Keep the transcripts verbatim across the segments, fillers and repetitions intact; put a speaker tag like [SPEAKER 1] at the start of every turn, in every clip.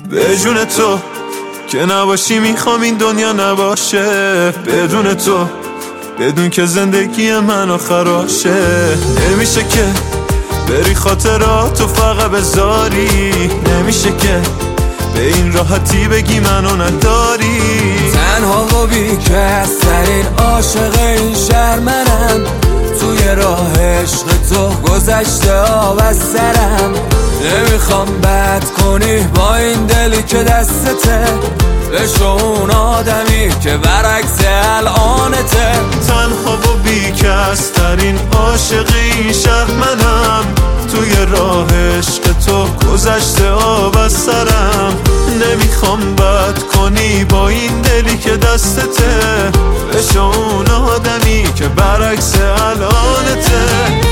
[SPEAKER 1] به جون تو که نباشی میخوام این دنیا نباشه، بدون تو بدون که زندگی من خراشه. نمیشه که بری خاطراتو فقط بذاری، نمیشه که به این راحتی بگی منو نداری.
[SPEAKER 2] تنها و بیکس ترین عاشق این شهر منم، توی راه عشق تو گذشته آب از سرم. نمیخوام بد کنی با این دلی که دستته، بشو اون آدمی که برعکس الانته.
[SPEAKER 1] تنها و بیکس ترین عاشق این شهر منم، توی راه عشق تو گذشته آب از سرم. نمیخوام بد کنی با این دلی که دستته، بشو اون آدمی که برعکس الانته.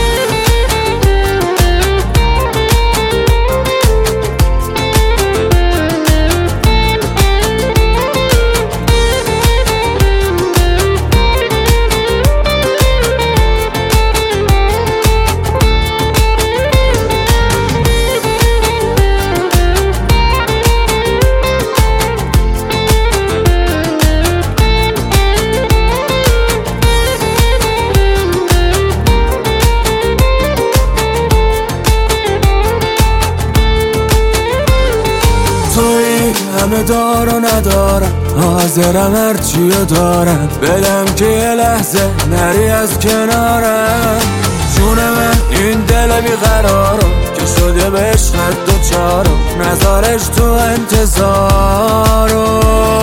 [SPEAKER 2] همه دار و ندارم، حاضرم هرچیو دارم بدم که یه لحظه نری از کنارم. جون من این دل بیقرارم که شده به عشقت دوچارم، نذارش تو انتظارم.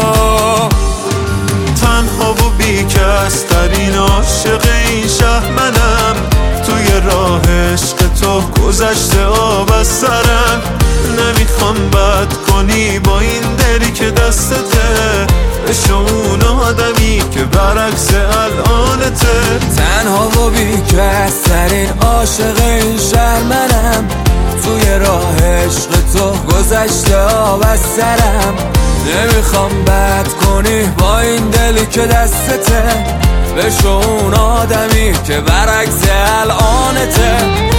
[SPEAKER 1] تنها و بیکس ترین عاشق این شهر منم، توی راه عشق تو گذشته آب از سرم. نمیخوام بد کنی با این دلی که دستته، بشو اون آدمی که برعکس الانته.
[SPEAKER 2] تنها و بیکس ترین عاشق این شهر منم، توی راه عشق تو گذشته آب از سرم. نمیخوام بد کنی با این دلی که دستته، بشو اون آدمی که برعکس الانته.